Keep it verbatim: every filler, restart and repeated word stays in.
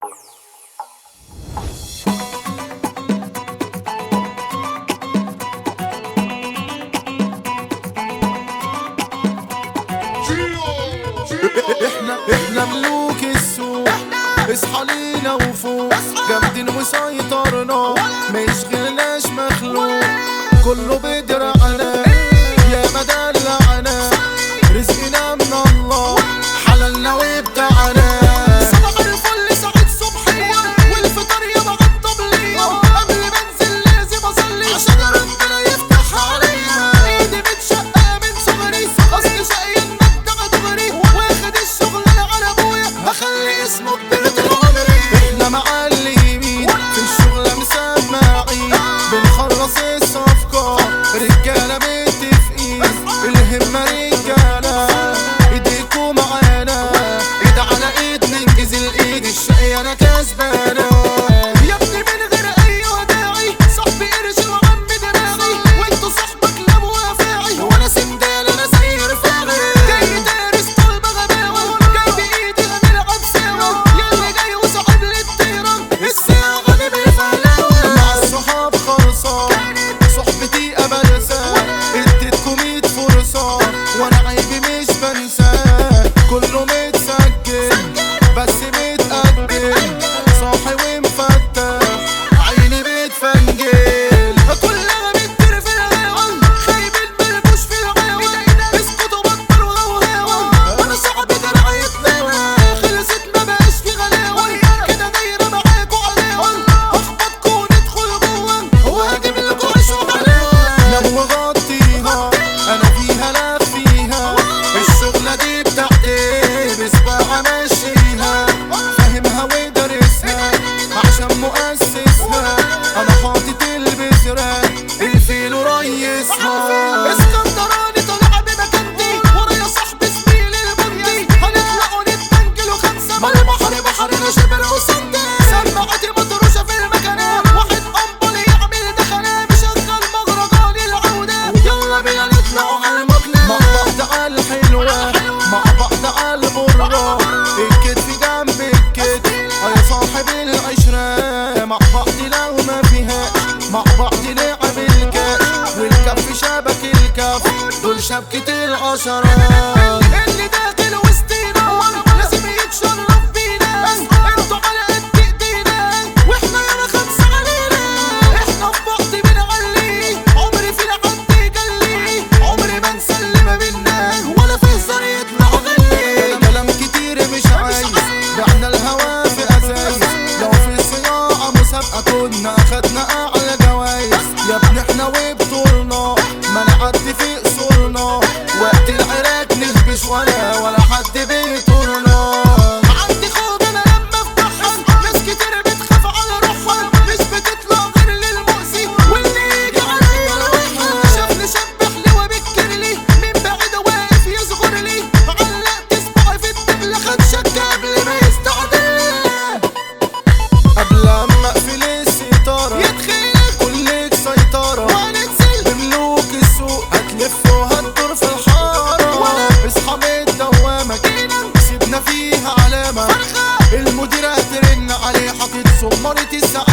احنا احنا ملوك السوق، اصحى لينا وفوق، جامدين وسيطرنا ما يشغلناش مخلوق، كله بيدرعنا يا مدلعنا، رزقنا من الله حلالنا وبتاعنا. صباح الفل ساعة صبحية والفطار يابا عالطبلية، قبل ما انزل لازم اصلي عشان ربنا يفتح عليا. ايدي متشقة من صغري، اصل شقي المبدأ دغري، واخد الشغل انا على ابويا هخلي اسمه كبير طول عمري. احنا مع اليمين في الشغلة مسمعين، بنخلص الصفقة رجالة متفقين، الهمة رجالة ايديكوا معانا، ايد على ايد ننجز الايد الشقي انا كسبانة. يا ابني من غير اي وداعي صاحبي قرش وعم دراعي، وانتو صاحبك لا موافعي، وانا سندال انا زي رفاعي، جاي دارس طالبة غباوة، جاي بايدي هنلعب سوا، ياللي جاي وصاحب لي الطيران الساعة غالب الفهلاوة. مع الصحاب خلصان صحبتي ابلسة، اديتكم ميت فرصة وانا عيبي مش بنساه، كله متسجل بس متأجل، صاحي ومفتح عيني بتفنجل، كلها بتطير في الهوا، خايبين ملكوش في العوا، اسكتوا بطلوا هوهوا، وانا صاحبي دراعي يتلاوى، خلصت ما بقاش في غلاوة، كده دايرة معاكوا علاوة، هخبطكوا وندخل جوا وهجيب لكوا عيش وحلاوة. نام وغطيها انا فيها لا فيها، الشغلة دي بتاعتي بسباحة ماشيها، فاهمها ودارسها عشان مؤسسها، انا حاطط البذرة الفيل وريسها. اسكندراني طالع بمكانتي، ورايا صاحبي زميلي البندي، هنطلعوا نتبنجلوا خمسة ما البحر بحرنا شبر وسندي، سماعتي مطروشة في المكانات، واحد قنبل يعمل دخنة، مشغل مهرجان العودة، يلا بينا نطلعوا على المقلة. مع بعض على الحلوة مع بعض على المرة، الكتف جنب الكتف يا صاحب العشرة، مع بعض لو ما فيهاش مع بعض نلعب الكاش، والكف شبك الكف دول شبكة العشرة. اللي داخل وسطينا لازم يتشرف بينا، انتوا على قد ايدينا واحنا يانا خمسة علينا، احنا في بعض بنعلي، عمري في لحد يجلي، عمري ما نسلم بينا ولا في هزار يطلع غلي. كلام كتير مش عايز، بعنا الهوا في ازايز، لو في صياعة مسابقة كنا اخدنا اعلى جوايز، يا ابني احنا وبطولنا ما نعدي في قصورنا، وقت العراك نهبش ولا ولا حد بيطولنا. عندي خوف انا لما افتحها، ناس كتير بتخاف على روحها، مش بتطلع غير للمؤذي واللي يجي عليا لوحها، شافني شاب حلوة بالكرلي من بعيد واقف يصغر لي، علقت صباعي في الدبلة خد شكة قبل ما يستعدل، قبل اما اقفل الستارة يتخيل كلك سيطرة، وهننزل بملوك السوق هتلف وهتدور في الحارة، اصحى من الدوامة سيبنا فيها علامة، المدير هترن عليه حاطط صمارة الساعة